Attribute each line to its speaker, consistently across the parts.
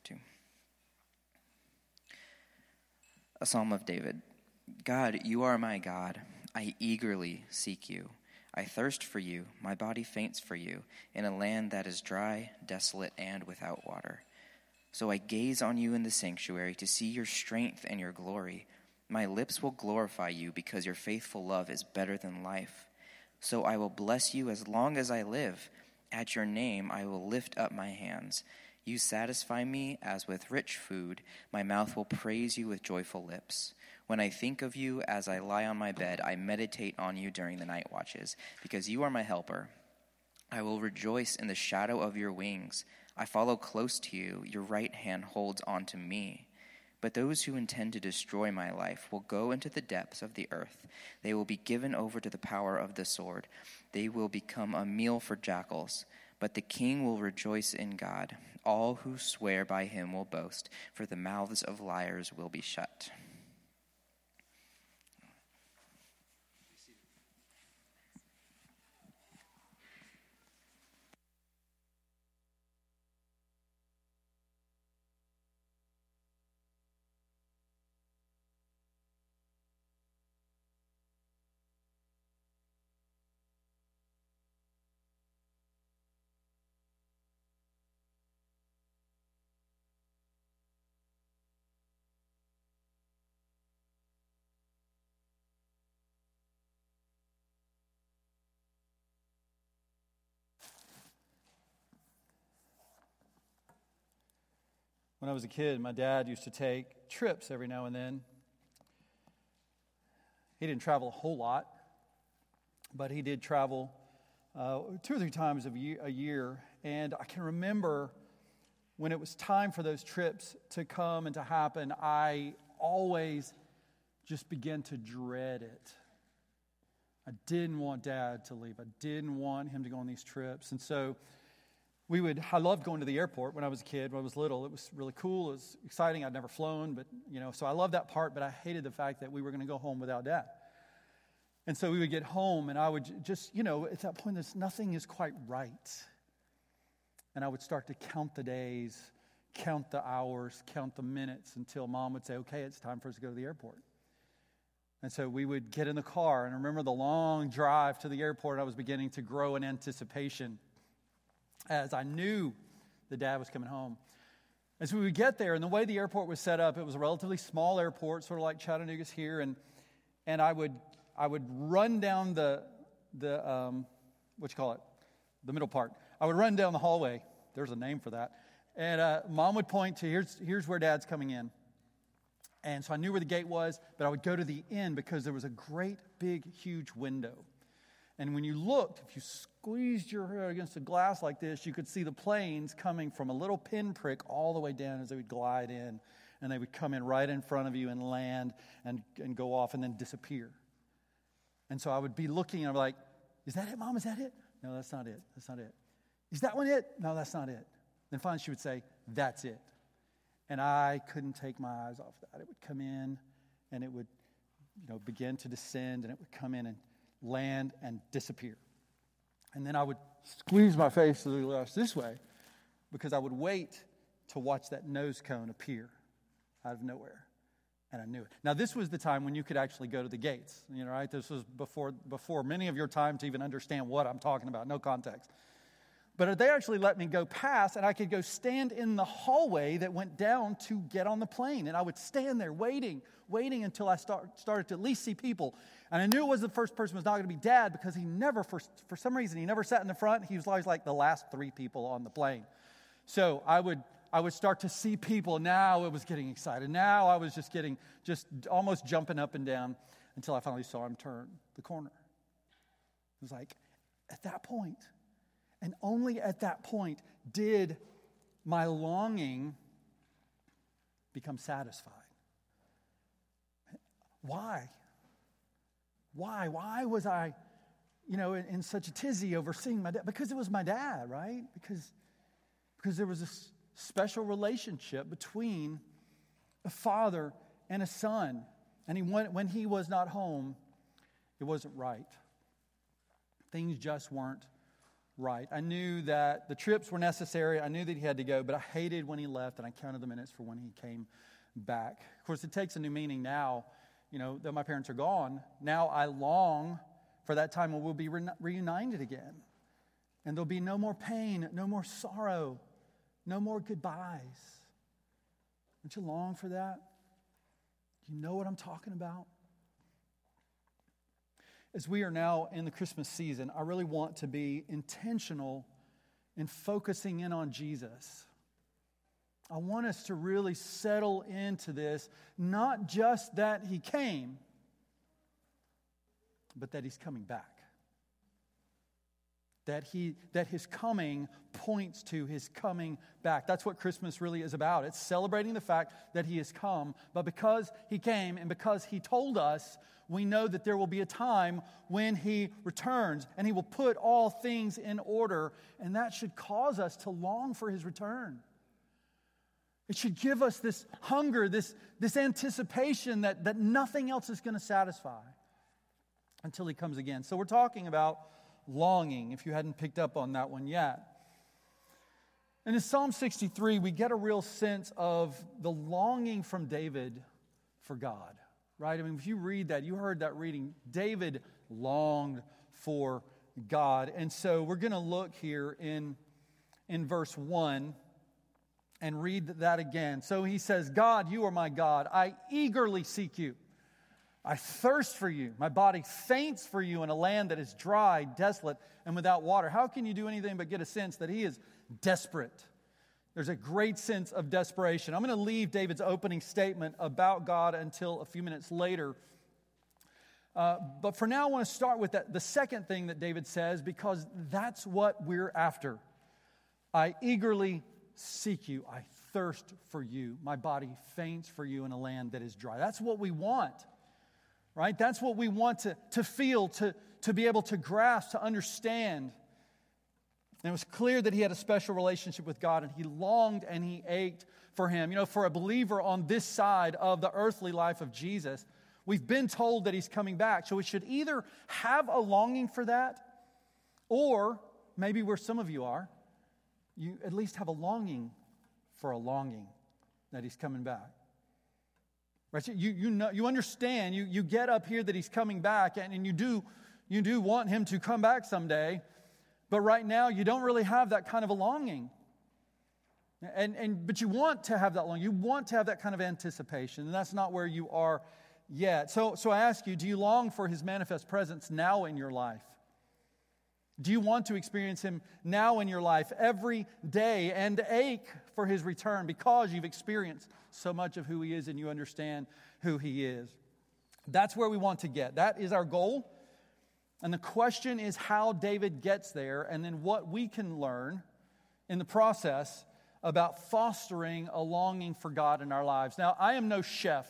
Speaker 1: 2. A Psalm of David. God, you are my God. I eagerly seek you. I thirst for you. My body faints for you, in a land that is dry, desolate, and without water. So I gaze on you in the sanctuary to see your strength and your glory. My lips will glorify you because your faithful love is better than life. So I will bless you as long as I live. At your name I will lift up my hands. You satisfy me as with rich food. My mouth will praise you with joyful lips. When I think of you as I lie on my bed, I meditate on you during the night watches, because you are my helper. I will rejoice in the shadow of your wings. I follow close to you. Your right hand holds on to me. But those who intend to destroy my life will go into the depths of the earth. They will be given over to the power of the sword. They will become a meal for jackals. But the king will rejoice in God. All who swear by him will boast, for the mouths of liars will be shut.
Speaker 2: When I was a kid, my dad used to take trips every now and then. He didn't travel a whole lot, but he did travel 2 or 3 times a year. And I can remember when it was time for those trips to come and to happen, I always just began to dread it. I didn't want Dad to leave. I didn't want him to go on these trips. And so I loved going to the airport when I was a kid, when I was little. It was really cool. It was exciting. I'd never flown, but, so I loved that part, but I hated the fact that we were going to go home without Dad. And so we would get home, and I would just, at that point, nothing is quite right. And I would start to count the days, count the hours, count the minutes, until Mom would say, okay, it's time for us to go to the airport. And so we would get in the car, and I remember the long drive to the airport. I was beginning to grow in anticipation, as I knew the Dad was coming home. As we would get there, and the way the airport was set up, it was a relatively small airport, sort of like Chattanooga's here, and I would run down the middle part. I would run down the hallway. There's a name for that. And Mom would point to, here's where Dad's coming in. And so I knew where the gate was, but I would go to the end because there was a great, big, huge window. And when you looked, if you squeezed your head against the glass like this, you could see the planes coming from a little pinprick all the way down as they would glide in. And they would come in right in front of you and land and go off and then disappear. And so I would be looking and I'd be like, is that it, Mom? Is that it? No, that's not it. That's not it. Is that one it? No, that's not it. Then finally she would say, that's it. And I couldn't take my eyes off that. It would come in and it would begin to descend, and it would come in and land and disappear. And then I would squeeze my face to the glass this way because I would wait to watch that nose cone appear out of nowhere. And I knew it. Now, this was the time when you could actually go to the gates, right? This was before many of your time to even understand what I'm talking about. No context. But they actually let me go past, and I could go stand in the hallway that went down to get on the plane. And I would stand there waiting until I started to at least see people. And I knew it was the first person was not going to be Dad, because he never, for some reason, he never sat in the front. He was always like the last 3 people on the plane. So I would start to see people. Now it was getting excited. Now I was just almost jumping up and down until I finally saw him turn the corner. It was like, at that point, and only at that point, did my longing become satisfied. Why? Why was I, in such a tizzy over seeing my dad? Because it was my dad, right? Because there was a special relationship between a father and a son. And when he was not home, it wasn't right. Things just weren't right. I knew that the trips were necessary. I knew that he had to go, but I hated when he left, and I counted the minutes for when he came back. Of course, it takes a new meaning now, that my parents are gone. Now I long for that time when we'll be reunited again. And there'll be no more pain, no more sorrow, no more goodbyes. Don't you long for that? Do you know what I'm talking about? As we are now in the Christmas season, I really want to be intentional in focusing in on Jesus. I want us to really settle into this, not just that he came, but that he's coming back. That his coming points to his coming back. That's what Christmas really is about. It's celebrating the fact that he has come, but because he came and because he told us, we know that there will be a time when he returns and he will put all things in order, and that should cause us to long for his return. It should give us this hunger, this anticipation that nothing else is going to satisfy until he comes again. So we're talking about longing, if you hadn't picked up on that one yet. And in Psalm 63, we get a real sense of the longing from David for God, right? I mean, if you read that, you heard that reading, David longed for God. And so we're going to look here in verse 1 and read that again. So he says, God, you are my God. I eagerly seek you. I thirst for you. My body faints for you in a land that is dry, desolate, and without water. How can you do anything but get a sense that he is desperate? There's a great sense of desperation. I'm going to leave David's opening statement about God until a few minutes later. But for now, I want to start with the second thing that David says, because that's what we're after. I eagerly seek you. I thirst for you. My body faints for you in a land that is dry. That's what we want. Right? That's what we want to feel, to be able to grasp, to understand. And it was clear that he had a special relationship with God, and he longed and he ached for him. For a believer on this side of the earthly life of Jesus, we've been told that he's coming back. So we should either have a longing for that, or maybe where some of you are, you at least have a longing for a longing that he's coming back. Right? So you understand, you get up here that he's coming back, and you do want him to come back someday, but right now you don't really have that kind of a longing. But you want to have that longing. You want to have that kind of anticipation, and that's not where you are yet. So I ask you, do you long for his manifest presence now in your life? Do you want to experience him now in your life every day and ache for his return because you've experienced so much of who he is and you understand who he is? That's where we want to get. That is our goal. And the question is how David gets there, and then what we can learn in the process about fostering a longing for God in our lives. Now, I am no chef.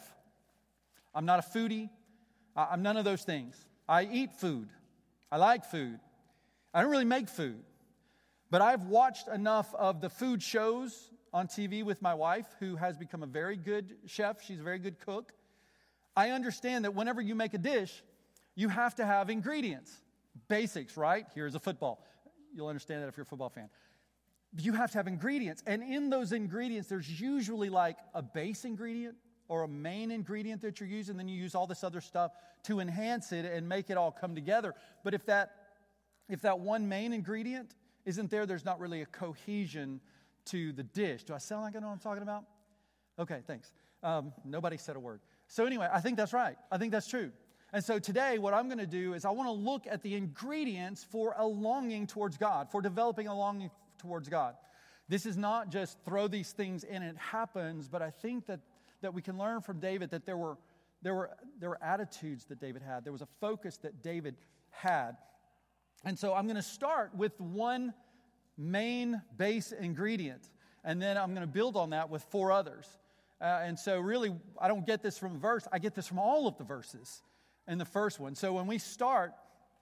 Speaker 2: I'm not a foodie. I'm none of those things. I eat food. I like food. I don't really make food, but I've watched enough of the food shows on TV with my wife, who has become a very good chef. She's a very good cook. I understand that whenever you make a dish, you have to have ingredients. Basics, right? Here's a football. You'll understand that if you're a football fan. You have to have ingredients, and in those ingredients, there's usually like a base ingredient or a main ingredient that you're using, then you use all this other stuff to enhance it and make it all come together. But if that one main ingredient isn't there, there's not really a cohesion to the dish. Do I sound like I know what I'm talking about? Okay, thanks. Nobody said a word. So anyway, I think that's right. I think that's true. And so today, what I'm going to do is I want to look at the ingredients for a longing towards God, for developing a longing towards God. This is not just throw these things in and it happens, but I think that we can learn from David that there were attitudes that David had. There was a focus that David had. And so I'm going to start with one main base ingredient, and then I'm going to build on that with 4 others. And so really, I don't get this from a verse. I get this from all of the verses in the first one. So when we start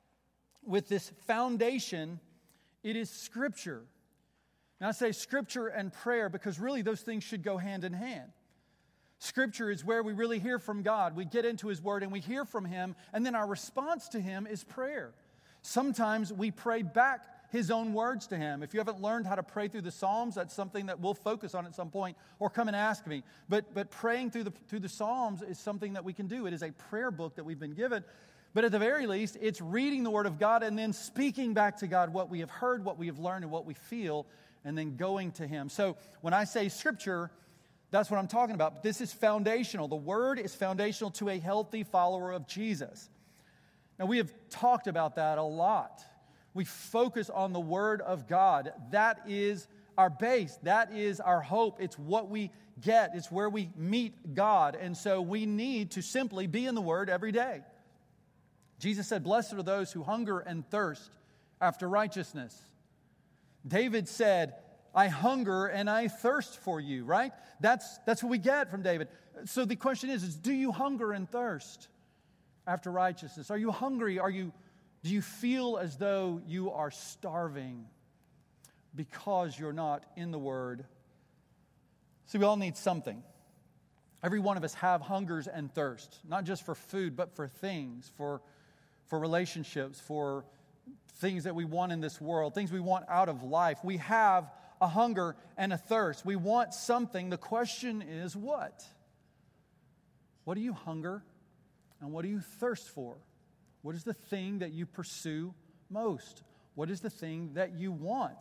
Speaker 2: with this foundation, it is Scripture. Now I say Scripture and prayer because really those things should go hand in hand. Scripture is where we really hear from God. We get into His Word and we hear from Him, and then our response to Him is prayer. Sometimes we pray back His own words to Him. If you haven't learned how to pray through the Psalms, that's something that we'll focus on at some point, or come and ask me. But praying through the Psalms is something that we can do. It is a prayer book that we've been given. But at the very least, it's reading the Word of God and then speaking back to God what we have heard, what we have learned, and what we feel, and then going to Him. So when I say Scripture, that's what I'm talking about. This is foundational. The Word is foundational to a healthy follower of Jesus. Now, we have talked about that a lot. We focus on the Word of God. That is our base. That is our hope. It's what we get. It's where we meet God. And so we need to simply be in the Word every day. Jesus said, "Blessed are those who hunger and thirst after righteousness." David said, "I hunger and I thirst for you," right? That's what we get from David. So the question is do you hunger and thirst after righteousness? Are you hungry? Do you feel as though you are starving because you're not in the Word? See, we all need something. Every one of us have hungers and thirsts, not just for food, but for things, for relationships, for things that we want in this world, things we want out of life. We have a hunger and a thirst. We want something. The question is what? What do you hunger and what do you thirst for? What is the thing that you pursue most? What is the thing that you want?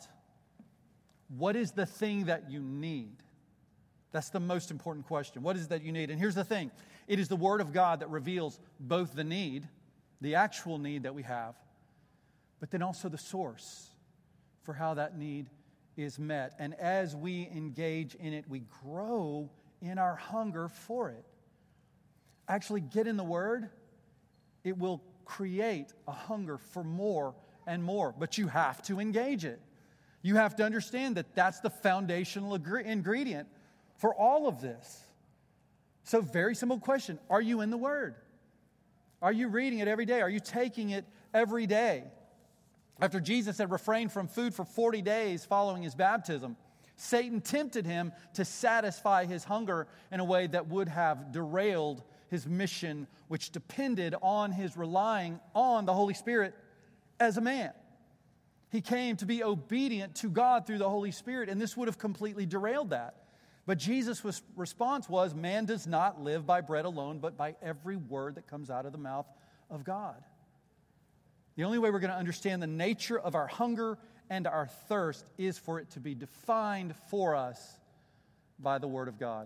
Speaker 2: What is the thing that you need? That's the most important question. What is it that you need? And here's the thing. It is the Word of God that reveals both the need, the actual need that we have, but then also the source for how that need is met. And as we engage in it, we grow in our hunger for it. Actually, get in the Word. It will create a hunger for more and more, but you have to engage it. You have to understand that that's the foundational ingredient for all of this. So, very simple question. Are you in the Word? Are you reading it every day? Are you taking it every day? After Jesus had refrained from food for 40 days following His baptism, Satan tempted Him to satisfy His hunger in a way that would have derailed His mission, which depended on His relying on the Holy Spirit as a man. He came to be obedient to God through the Holy Spirit, and this would have completely derailed that. But Jesus' response was, man does not live by bread alone, but by every word that comes out of the mouth of God. The only way we're going to understand the nature of our hunger and our thirst is for it to be defined for us by the Word of God.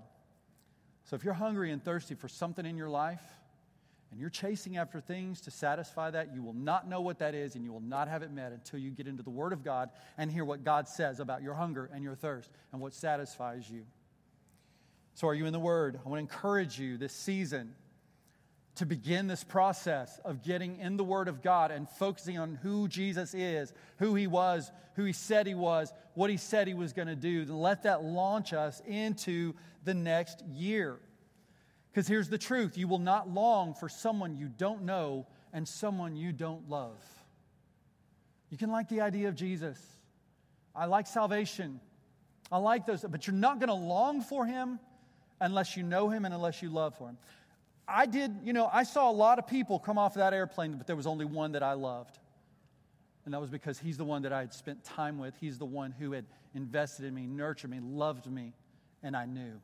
Speaker 2: So if you're hungry and thirsty for something in your life, and you're chasing after things to satisfy that, you will not know what that is, and you will not have it met until you get into the Word of God and hear what God says about your hunger and your thirst and what satisfies you. So are you in the Word? I want to encourage you this season to begin this process of getting in the Word of God and focusing on who Jesus is, who He was, who He said He was, what He said He was going to do. Let that launch us into the next year. Because here's the truth. You will not long for someone you don't know and someone you don't love. You can like the idea of Jesus. I like salvation. I like those, but you're not going to long for Him unless you know Him and unless you love for Him. I saw a lot of people come off of that airplane, but there was only one that I loved. And that was because He's the one that I had spent time with. He's the one who had invested in me, nurtured me, loved me, and I knew.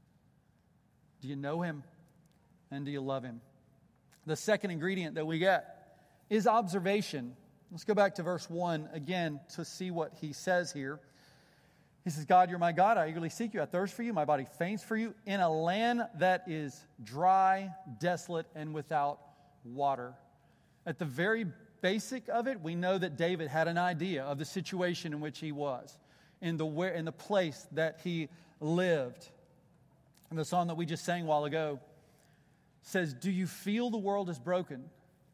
Speaker 2: Do you know Him? And do you love Him? The second ingredient that we get is observation. Let's go back to verse 1 again to see what he says here. He says, God, you're my God. I eagerly seek you. I thirst for you. My body faints for you in a land that is dry, desolate, and without water. At the very basic of it, we know that David had an idea of the situation in which he was, in the place that he lived. And the song that we just sang a while ago says, do you feel the world is broken?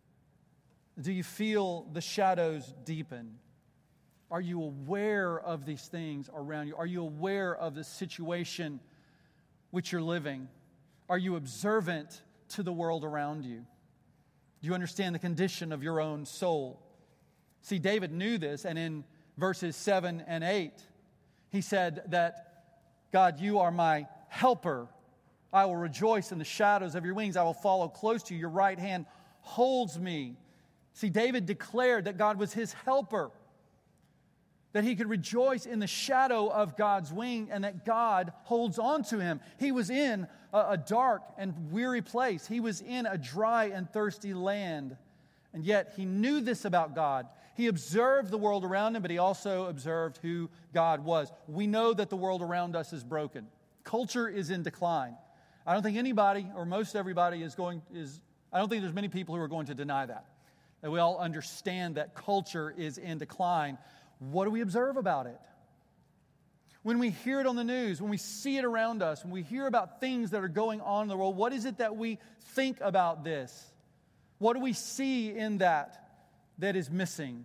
Speaker 2: Do you feel the shadows deepen? Are you aware of these things around you? Are you aware of the situation which you're living? Are you observant to the world around you? Do you understand the condition of your own soul? See, David knew this, and in verses 7 and 8, he said that, God, you are my helper. I will rejoice in the shadows of your wings. I will follow close to you. Your right hand holds me. See, David declared that God was his helper. that he could rejoice in the shadow of God's wing and that God holds on to him. He was in a dark and weary place. He was in a dry and thirsty land. And yet he knew this about God. He observed the world around him, but he also observed who God was. We know that the world around us is broken. Culture is in decline. I don't think anybody, or most everybody, I don't think there's many people who are going to deny that. That we all understand that culture is in decline. What do we observe about it? When we hear it on the news, when we see it around us, when we hear about things that are going on in the world, what is it that we think about this? What do we see in that is missing?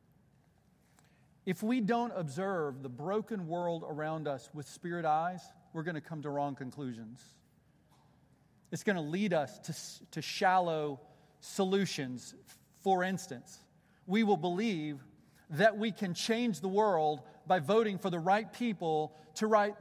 Speaker 2: If we don't observe the broken world around us with spirit eyes, we're going to come to wrong conclusions. It's going to lead us to shallow solutions. For instance, we will believe that we can change the world by voting for the right people to write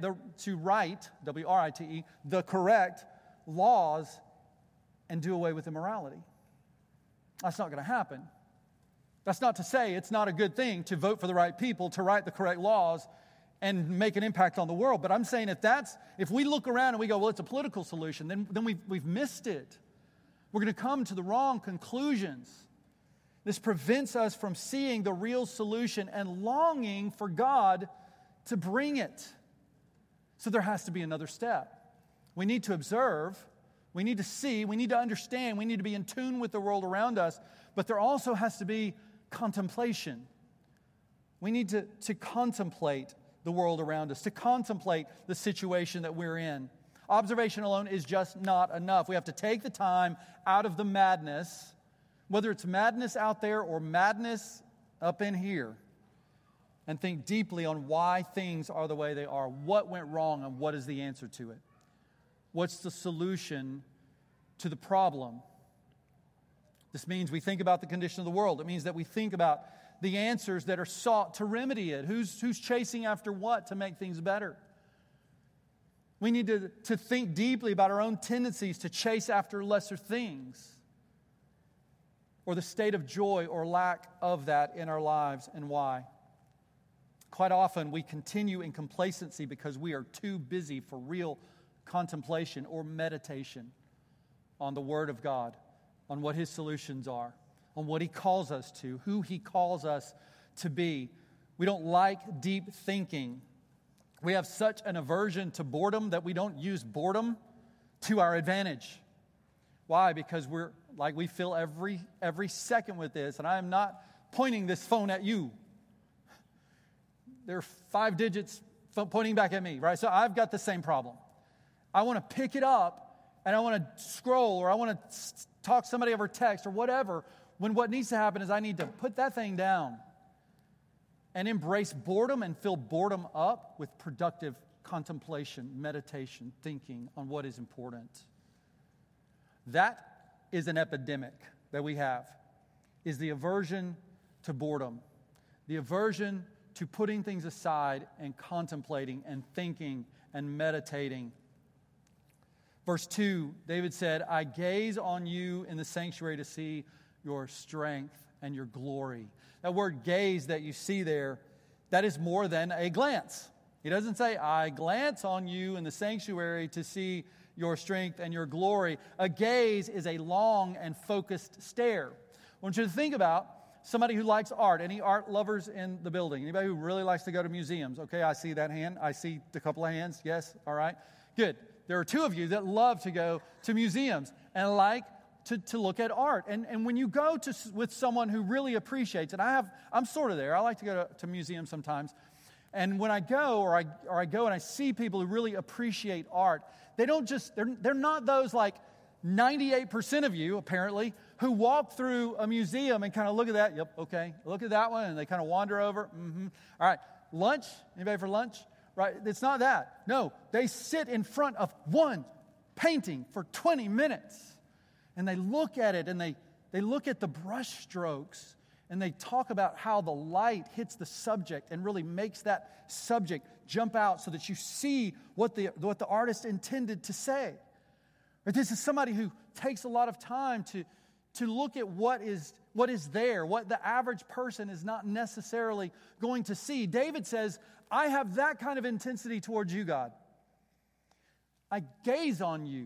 Speaker 2: W-R-I-T-E, the correct laws and do away with immorality. That's not going to happen. That's not to say it's not a good thing to vote for the right people, to write the correct laws, and make an impact on the world. But I'm saying if we look around and we go, well, it's a political solution, then we've missed it. We're going to come to the wrong conclusions. This prevents us from seeing the real solution and longing for God to bring it. So there has to be another step. We need to observe, we need to see, we need to understand, we need to be in tune with the world around us, but there also has to be contemplation. We need to contemplate the world around us, to contemplate the situation that we're in. Observation alone is just not enough. We have to take the time out of the madness, whether it's madness out there or madness up in here, and think deeply on why things are the way they are, what went wrong, and what is the answer to it. What's the solution to the problem? This means we think about the condition of the world. It means that we think about the answers that are sought to remedy it. Who's chasing after what to make things better? We need to think deeply about our own tendencies to chase after lesser things, or the state of joy or lack of that in our lives, and why. Quite often we continue in complacency because we are too busy for real contemplation or meditation on the Word of God, on what His solutions are, on what He calls us to, who He calls us to be. We don't like deep thinking. We have such an aversion to boredom that we don't use boredom to our advantage. Why? Because we fill every second with this, and I am not pointing this phone at you. There are 5 digits pointing back at me, right? So I've got the same problem. I want to pick it up, and I want to scroll, or I want to talk to somebody over text, or whatever, when what needs to happen is I need to put that thing down and embrace boredom and fill boredom up with productive contemplation, meditation, thinking on what is important. That is an epidemic that we have, is the aversion to boredom, the aversion to putting things aside and contemplating and thinking and meditating. Verse 2, David said, I gaze on you in the sanctuary to see your strength and your glory. That word gaze that you see there, that is more than a glance. He doesn't say, I glance on you in the sanctuary to see your strength and your glory. A gaze is a long and focused stare. I want you to think about somebody who likes art. Any art lovers in the building? Anybody who really likes to go to museums? Okay, I see that hand. I see a couple of hands. Yes, all right. Good. There are 2 of you that love to go to museums and like to look at art. And when you go with someone who really appreciates it, I'm sort of there. I like to go to museums sometimes. And when I go, or I go and I see people who really appreciate art, they're not those like 98% of you, apparently, who walk through a museum and kind of look at that. Yep, okay. Look at that one, and they kind of wander over. Mm-hmm. All right. Lunch? Anybody for lunch? Right? It's not that. No, they sit in front of one painting for 20 minutes. And they look at it, and they look at the brush strokes, and they talk about how the light hits the subject and really makes that subject jump out so that you see what the artist intended to say. But this is somebody who takes a lot of time to look at what what is there, what the average person is not necessarily going to see. David says, I have that kind of intensity towards you, God. I gaze on you.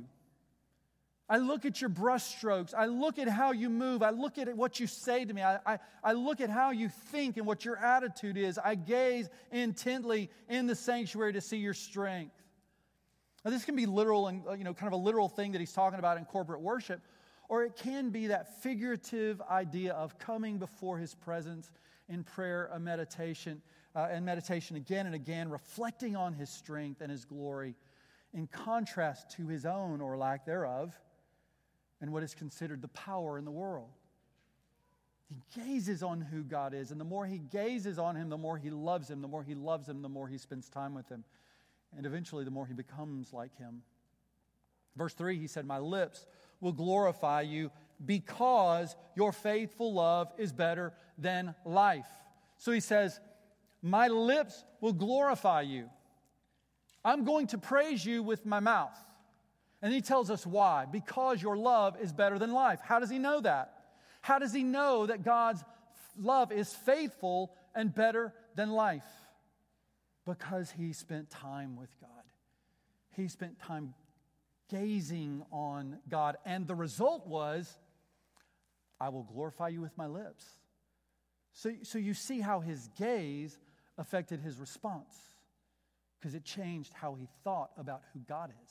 Speaker 2: I look at your brushstrokes. I look at how you move. I look at what you say to me. I look at how you think and what your attitude is. I gaze intently in the sanctuary to see your strength. Now, this can be literal and kind of a literal thing that he's talking about in corporate worship, or it can be that figurative idea of coming before his presence in prayer and meditation again and again, reflecting on his strength and his glory in contrast to his own or lack thereof and what is considered the power in the world. He gazes on who God is, and the more he gazes on him, the more he loves him. The more he loves him, the more he spends time with him. And eventually, the more he becomes like him. Verse 3, he said, my lips will glorify you because your faithful love is better than life. So he says, my lips will glorify you. I'm going to praise you with my mouth. And he tells us why. Because your love is better than life. How does he know that? How does he know that God's love is faithful and better than life? Because he spent time with God. He spent time gazing on God. And the result was, I will glorify you with my lips. So you see how his gaze affected his response. Because it changed how he thought about who God is.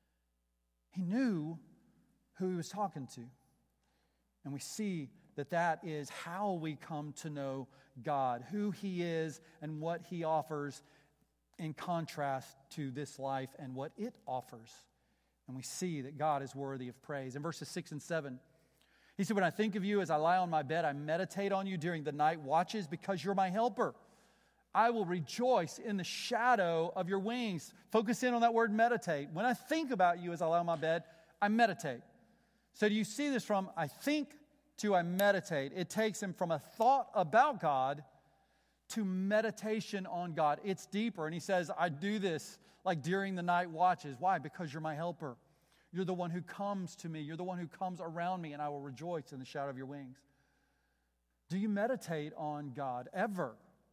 Speaker 2: He knew who he was talking to. And we see that that is how we come to know God, who he is and what he offers in contrast to this life and what it offers. And we see that God is worthy of praise. In verses 6 and 7, he said, when I think of you as I lie on my bed, I meditate on you during the night watches because you're my helper. I will rejoice in the shadow of your wings. Focus in on that word meditate. When I think about you as I lie on my bed, I meditate. So do you see this from I think to I meditate? It takes him from a thought about God to meditation on God. It's deeper. And he says, I do this like during the night watches. Why? Because you're my helper. You're the one who comes to me. You're the one who comes around me, and I will rejoice in the shadow of your wings. Do you meditate on God ever?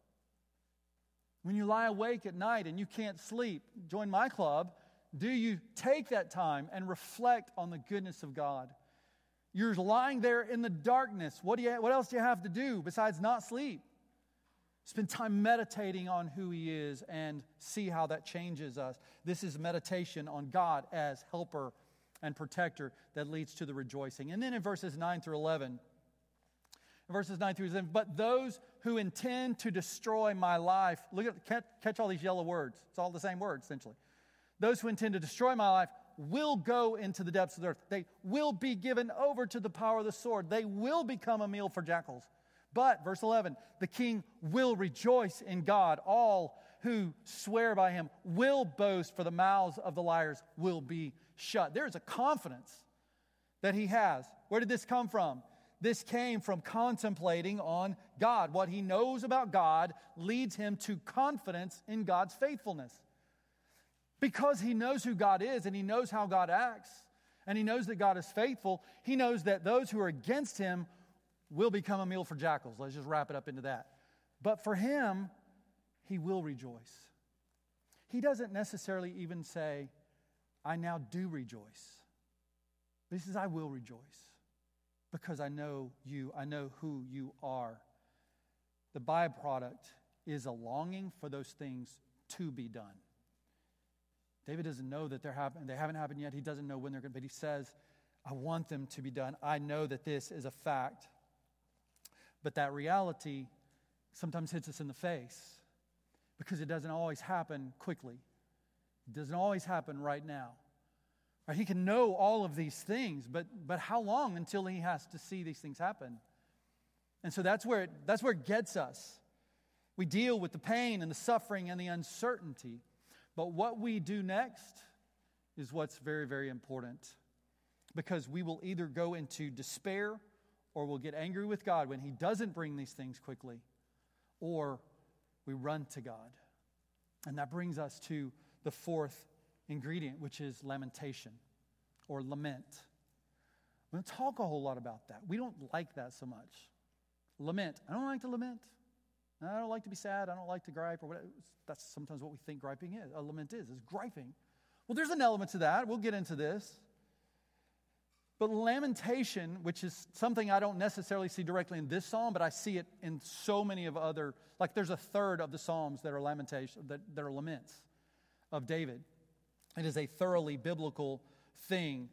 Speaker 2: When you lie awake at night and you can't sleep, join my club. Do you take that time and reflect on the goodness of God? You're lying there in the darkness. What else do you have to do besides not sleep? Spend time meditating on who he is and see how that changes us. This is meditation on God as helper and protector that leads to the rejoicing. And then in verses 9 through 11, but those who intend to destroy my life, catch all these yellow words. It's all the same word, essentially. Those who intend to destroy my life will go into the depths of the earth. They will be given over to the power of the sword. They will become a meal for jackals. But, verse 11, the king will rejoice in God. All who swear by him will boast, for the mouths of the liars will be shut. There is a confidence that he has. Where did this come from? This came from contemplating on God. What he knows about God leads him to confidence in God's faithfulness. Because he knows who God is and he knows how God acts and he knows that God is faithful, he knows that those who are against him will become a meal for jackals. Let's just wrap it up into that. But for him, he will rejoice. He doesn't necessarily even say, I now do rejoice. But he says, I will rejoice because I know you. I know who you are. The byproduct is a longing for those things to be done. David doesn't know that they haven't happened yet. He doesn't know when they're going to, but he says, I want them to be done. I know that this is a fact. But that reality sometimes hits us in the face because it doesn't always happen quickly. It doesn't always happen right now. Right? He can know all of these things, but how long until he has to see these things happen? And so that's where it gets us. We deal with the pain and the suffering and the uncertainty. But what we do next is what's very, very important. Because we will either go into despair or we'll get angry with God when he doesn't bring these things quickly, or we run to God. And that brings us to the fourth ingredient, which is lamentation or lament. We don't talk a whole lot about that. We don't like that so much. Lament. I don't like to lament. I don't like to be sad. I don't like to gripe or whatever. That's sometimes what we think griping is. A lament is griping. Well, there's an element to that. We'll get into this. But lamentation, which is something I don't necessarily see directly in this psalm, but I see it in so many of other, like there's a third of the psalms that are lamentation, that are laments of David. It is a thoroughly biblical thing.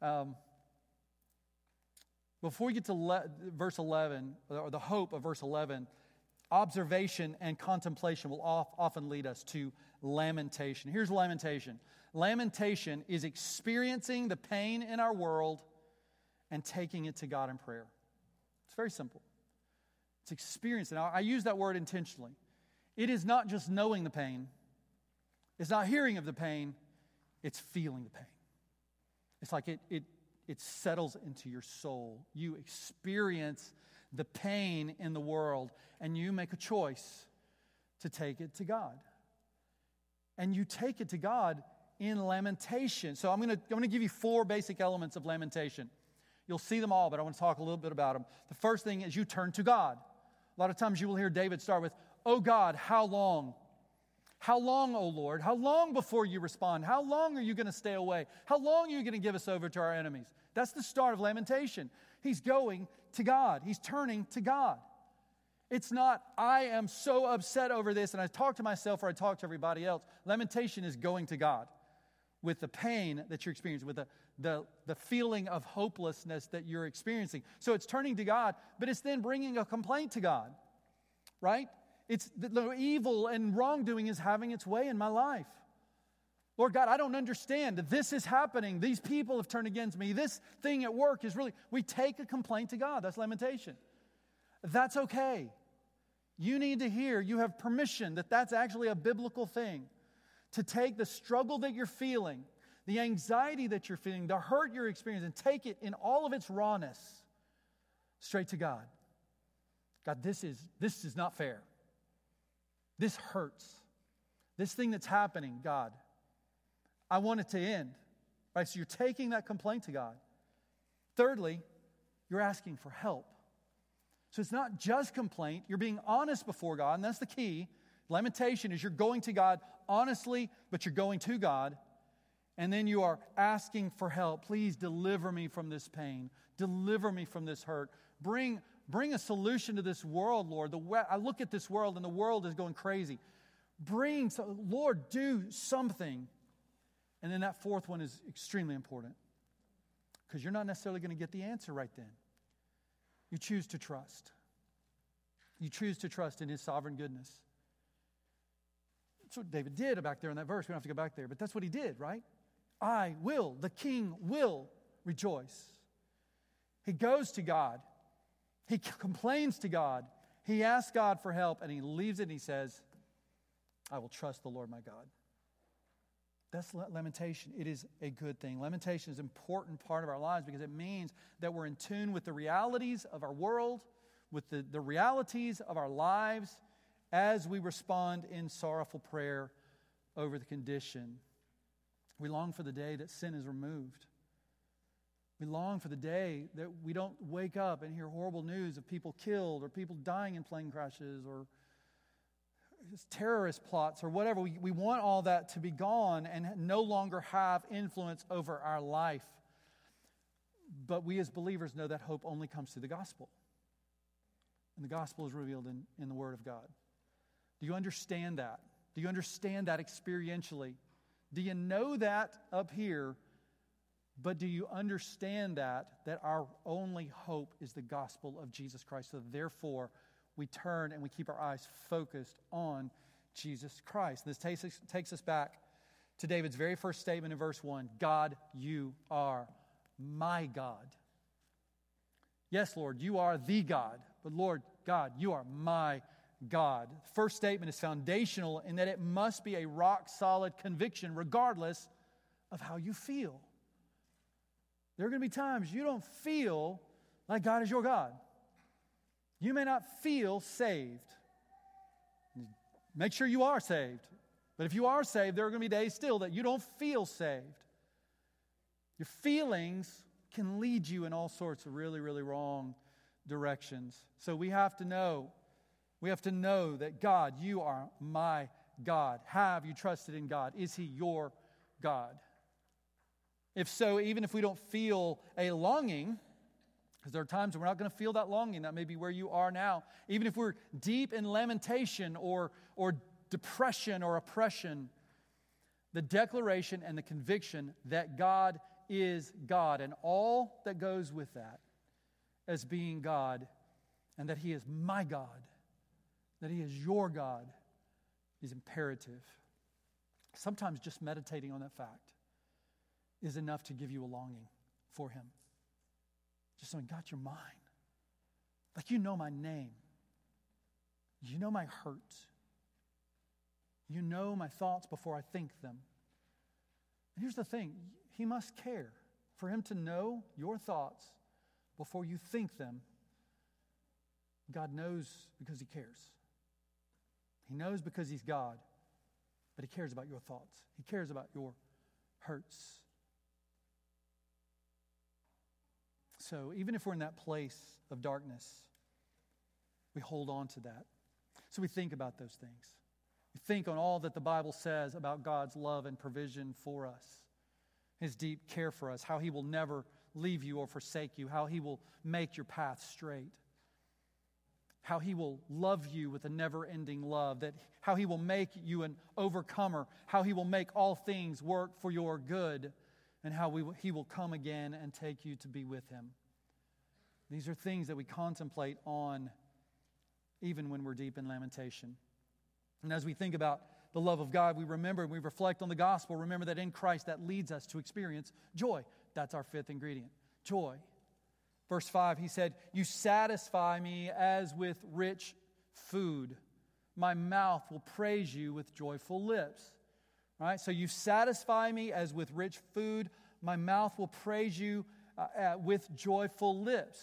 Speaker 2: Before we get to verse 11, or the hope of verse 11, observation and contemplation will often lead us to lamentation. Here's lamentation. Lamentation is experiencing the pain in our world and taking it to God in prayer. It's very simple. It's experiencing. I use that word intentionally. It is not just knowing the pain. It's not hearing of the pain. It's feeling the pain. It's like it settles into your soul. You experience the pain in the world, and you make a choice to take it to God. And you take it to God in lamentation. So I'm going to give you 4 basic elements of lamentation. You'll see them all, but I want to talk a little bit about them. The first thing is you turn to God. A lot of times you will hear David start with, "Oh God, how long? How long, O Lord? How long before you respond? How long are you going to stay away? How long are you going to give us over to our enemies?" That's the start of lamentation. He's going to God. He's turning to God. It's not, I am so upset over this, and I talk to myself or I talk to everybody else. Lamentation is going to God with the pain that you're experiencing, with the feeling of hopelessness that you're experiencing. So it's turning to God, but it's then bringing a complaint to God, right? It's the evil and wrongdoing is having its way in my life. Lord God, I don't understand. This is happening. These people have turned against me. This thing at work is really... We take a complaint to God. That's lamentation. That's okay. You need to hear, you have permission that that's actually a biblical thing. To take the struggle that you're feeling, the anxiety that you're feeling, the hurt you're experiencing, and take it in all of its rawness straight to God. God, this is not fair. This hurts. This thing that's happening, God, I want it to end. Right? So you're taking that complaint to God. Thirdly, you're asking for help. So it's not just complaint. You're being honest before God, and that's the key. Lamentation is you're going to God honestly, but you're going to God. And then you are asking for help. Please deliver me from this pain. Deliver me from this hurt. Bring a solution to this world, Lord. I look at this world, and the world is going crazy. Lord, do something. And then that fourth one is extremely important, because you're not necessarily going to get the answer right then. You choose to trust. You choose to trust in His sovereign goodness. That's what David did back there in that verse. We don't have to go back there, but that's what he did, right? The king will rejoice. He goes to God. He complains to God. He asks God for help, and he leaves it and he says, I will trust the Lord my God. That's lamentation. It is a good thing. Lamentation is an important part of our lives because it means that we're in tune with the realities of our world, with the realities of our lives as we respond in sorrowful prayer over the condition. We long for the day that sin is removed. We long for the day that we don't wake up and hear horrible news of people killed or people dying in plane crashes or terrorist plots or whatever. We want all that to be gone and no longer have influence over our life. But we as believers know that hope only comes through the gospel. And the gospel is revealed in the Word of God. Do you understand that? Do you understand that experientially? Do you know that up here? But do you understand that our only hope is the gospel of Jesus Christ? So therefore, we turn and we keep our eyes focused on Jesus Christ. This takes us back to David's very first statement in verse 1. God, you are my God. Yes, Lord, you are the God. But Lord God, you are my God. The first statement is foundational in that it must be a rock-solid conviction regardless of how you feel. There are going to be times you don't feel like God is your God. You may not feel saved. Make sure you are saved. But if you are saved, there are going to be days still that you don't feel saved. Your feelings can lead you in all sorts of really, really wrong directions. So we have to know that God, you are my God. Have you trusted in God? Is He your God? If so, even if we don't feel a longing, because there are times when we're not going to feel that longing, that may be where you are now. Even if we're deep in lamentation or depression or oppression, the declaration and the conviction that God is God and all that goes with that as being God, and that He is my God, that He is your God, is imperative. Sometimes just meditating on that fact is enough to give you a longing for Him. Just saying, God, you're mine. Like you know my name. You know my hurt. You know my thoughts before I think them. And here's the thing, He must care. For Him to know your thoughts before you think them, God knows because He cares. He knows because He's God, but He cares about your thoughts. He cares about your hurts. So even if we're in that place of darkness, we hold on to that. So we think about those things. We think on all that the Bible says about God's love and provision for us, His deep care for us, how He will never leave you or forsake you, how He will make your path straight, how He will love you with a never-ending love, that how He will make you an overcomer, how He will make all things work for your good, and how He will come again and take you to be with Him. These are things that we contemplate on even when we're deep in lamentation. And as we think about the love of God, we remember and we reflect on the gospel. Remember that in Christ that leads us to experience joy. That's our fifth ingredient, joy. Verse 5, He said, "You satisfy me as with rich food. My mouth will praise you with joyful lips." All right, so you satisfy me as with rich food. My mouth will praise you with joyful lips.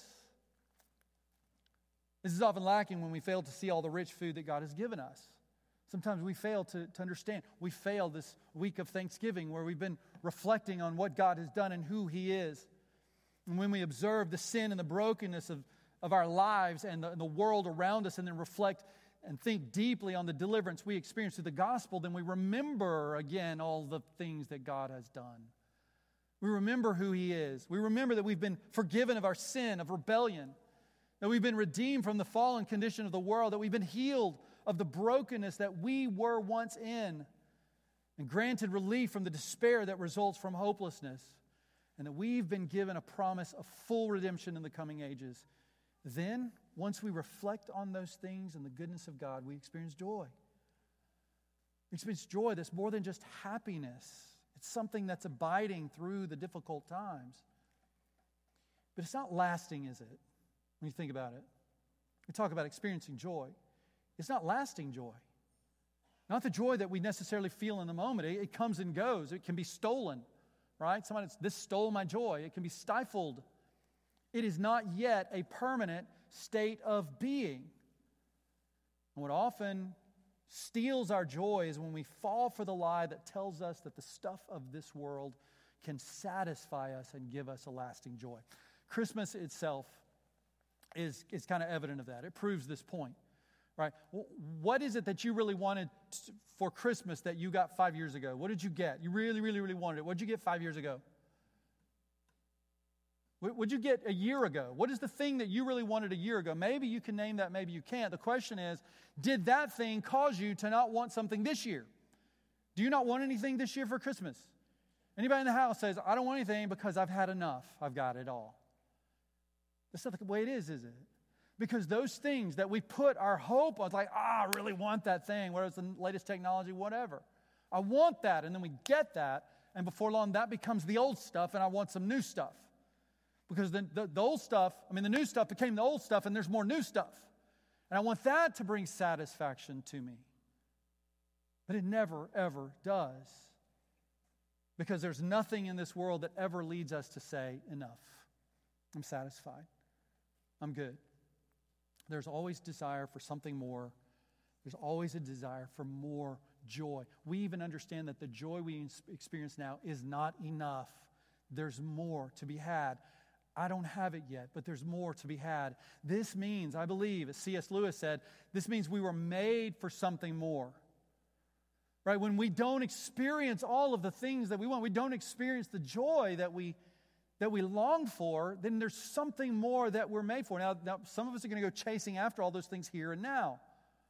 Speaker 2: This is often lacking when we fail to see all the rich food that God has given us. Sometimes we fail to understand. We fail this week of Thanksgiving where we've been reflecting on what God has done and who He is. And when we observe the sin and the brokenness of our lives and the world around us, and then reflect and think deeply on the deliverance we experience through the gospel, then we remember again all the things that God has done. We remember who He is. We remember that we've been forgiven of our sin, of rebellion, that we've been redeemed from the fallen condition of the world, that we've been healed of the brokenness that we were once in, and granted relief from the despair that results from hopelessness, and that we've been given a promise of full redemption in the coming ages. Then, once we reflect on those things and the goodness of God, we experience joy. We experience joy that's more than just happiness. It's something that's abiding through the difficult times. But it's not lasting, is it? When you think about it. We talk about experiencing joy. It's not lasting joy. Not the joy that we necessarily feel in the moment. It comes and goes. It can be stolen, right? This stole my joy. It can be stifled. It is not yet a permanent state of being. And what often steals our joy is when we fall for the lie that tells us that the stuff of this world can satisfy us and give us a lasting joy. Christmas itself is kind of evident of that. It proves this point, right? What is it that you really wanted for Christmas that you got 5 years ago? What did you get? You really, really, really wanted it. What did you get 5 years ago? What did you get a year ago? What is the thing that you really wanted a year ago? Maybe you can name that, maybe you can't. The question is, did that thing cause you to not want something this year? Do you not want anything this year for Christmas? Anybody in the house says, I don't want anything because I've had enough. I've got it all. That's not the way it is it? Because those things that we put our hope on, it's like, I really want that thing, whether it's the latest technology, whatever. I want that, and then we get that, and before long, that becomes the old stuff, and I want some new stuff. Because the old stuff, the new stuff became the old stuff, and there's more new stuff. And I want that to bring satisfaction to me. But it never, ever does. Because there's nothing in this world that ever leads us to say, enough. I'm satisfied. I'm good. There's always desire for something more. There's always a desire for more joy. We even understand that the joy we experience now is not enough. There's more to be had. I don't have it yet, but there's more to be had. This means, I believe, as C.S. Lewis said, this means we were made for something more. Right? When we don't experience all of the things that we want, we don't experience the joy that we long for, then there's something more that we're made for. Now some of us are going to go chasing after all those things here and now.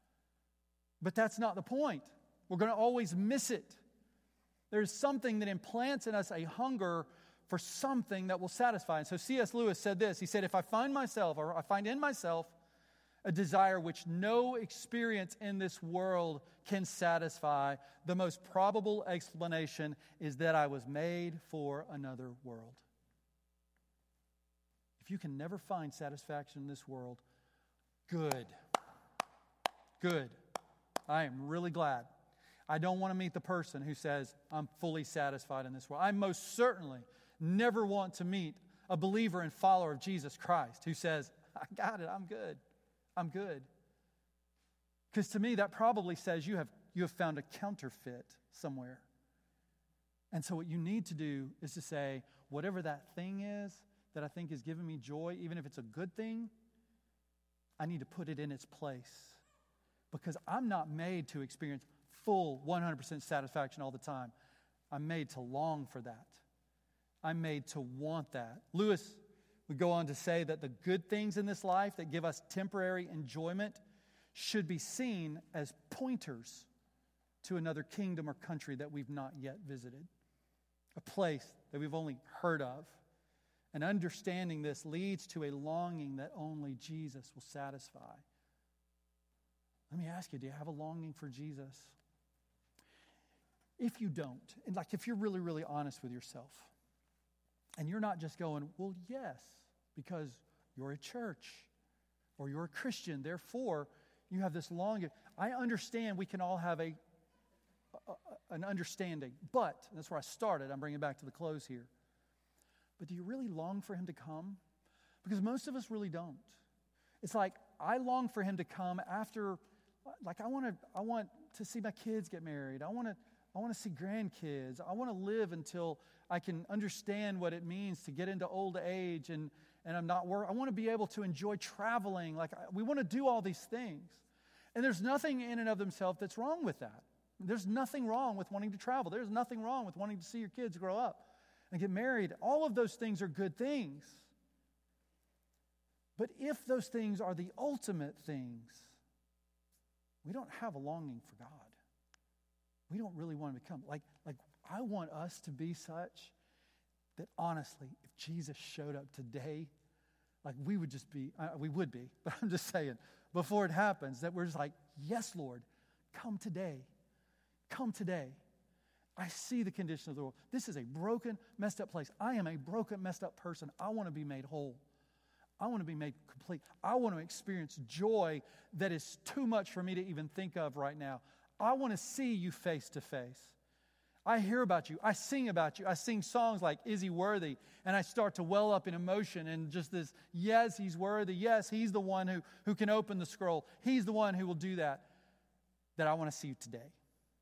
Speaker 2: But that's not the point. We're going to always miss it. There's something that implants in us a hunger for something that will satisfy. And so C.S. Lewis said this. He said, if I find in myself a desire which no experience in this world can satisfy, the most probable explanation is that I was made for another world. If you can never find satisfaction in this world, good. Good. I am really glad. I don't want to meet the person who says, I'm fully satisfied in this world. I most certainly never want to meet a believer and follower of Jesus Christ who says, I got it, I'm good. I'm good. Because to me, that probably says you have found a counterfeit somewhere. And so what you need to do is to say, whatever that thing is that I think is giving me joy, even if it's a good thing, I need to put it in its place. Because I'm not made to experience full 100% satisfaction all the time. I'm made to long for that. I'm made to want that. Lewis would go on to say that the good things in this life that give us temporary enjoyment should be seen as pointers to another kingdom or country that we've not yet visited, a place that we've only heard of. And understanding this leads to a longing that only Jesus will satisfy. Let me ask you, do you have a longing for Jesus? If you don't, and if you're really, really honest with yourself, and you're not just going, well, yes, because you're a church or you're a Christian, therefore you have this longing. I understand we can all have an understanding, but that's where I started. I'm bringing it back to the close here. But do you really long for him to come? Because most of us really don't. It's like I long for him to come after, I want to see my kids get married. I want to see grandkids. I want to live until I can understand what it means to get into old age and I'm not worried. I want to be able to enjoy traveling. We want to do all these things. And there's nothing in and of themselves that's wrong with that. There's nothing wrong with wanting to travel. There's nothing wrong with wanting to see your kids grow up and get married. All of those things are good things. But if those things are the ultimate things, we don't have a longing for God. We don't really want to become I want us to be such that honestly, if Jesus showed up today, we would be, but I'm just saying, before it happens, that we're just like, yes, Lord, come today. Come today. I see the condition of the world. This is a broken, messed up place. I am a broken, messed up person. I want to be made whole. I want to be made complete. I want to experience joy that is too much for me to even think of right now. I want to see you face to face. I hear about you. I sing about you. I sing songs like, Is He Worthy? And I start to well up in emotion and just this, yes, He's worthy. Yes, He's the one who can open the scroll. He's the one who will do that I want to see you today.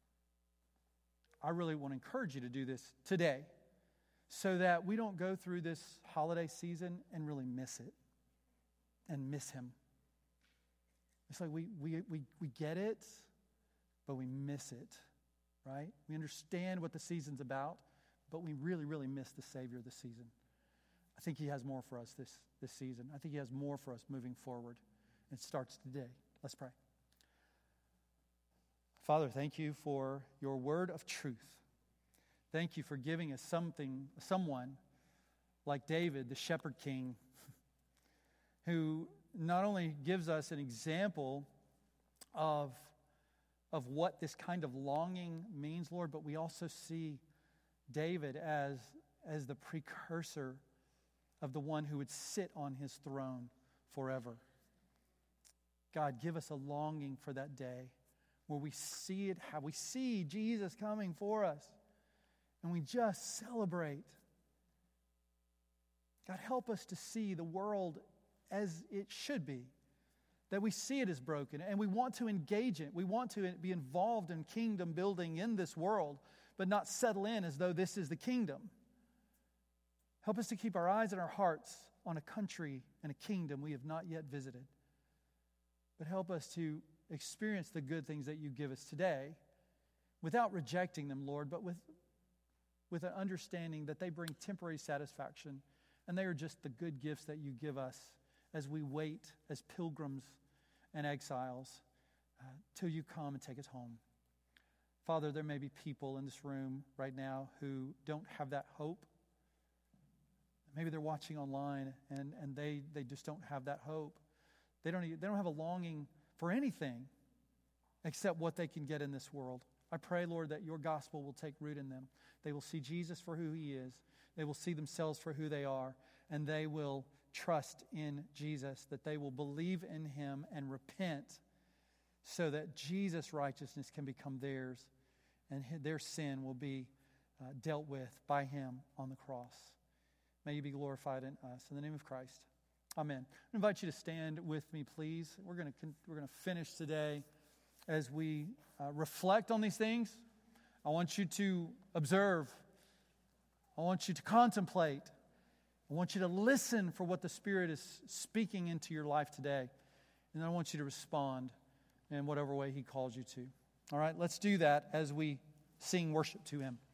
Speaker 2: I really want to encourage you to do this today so that we don't go through this holiday season and really miss it and miss Him. It's like we get it, but we miss it, right? We understand what the season's about, but we really, really miss the Savior of the season. I think He has more for us this season. I think He has more for us moving forward. It starts today. Let's pray. Father, thank you for your word of truth. Thank you for giving us someone like David, the shepherd king, who not only gives us an example of what this kind of longing means, Lord, but we also see David as the precursor of the one who would sit on his throne forever. God, give us a longing for that day where we see it, how we see Jesus coming for us, and we just celebrate. God, help us to see the world as it should be, that we see it as broken, and we want to engage it. We want to be involved in kingdom building in this world, but not settle in as though this is the kingdom. Help us to keep our eyes and our hearts on a country and a kingdom we have not yet visited. But help us to experience the good things that you give us today without rejecting them, Lord, but with an understanding that they bring temporary satisfaction and they are just the good gifts that you give us as we wait as pilgrims and exiles till you come and take us home. Father, there may be people in this room right now who don't have that hope. Maybe they're watching online and they just don't have that hope. They don't have a longing for anything except what they can get in this world. I pray, Lord, that your gospel will take root in them. They will see Jesus for who he is. They will see themselves for who they are. And they will trust in Jesus, that they will believe in him and repent so that Jesus' righteousness can become theirs and their sin will be dealt with by him on the cross. May you be glorified in us. In the name of Christ, amen. I invite you to stand with me, please. We're going to finish today as we reflect on these things. I want you to observe. I want you to contemplate. I want you to listen for what the Spirit is speaking into your life today. And then I want you to respond in whatever way he calls you to. All right, let's do that as we sing worship to him.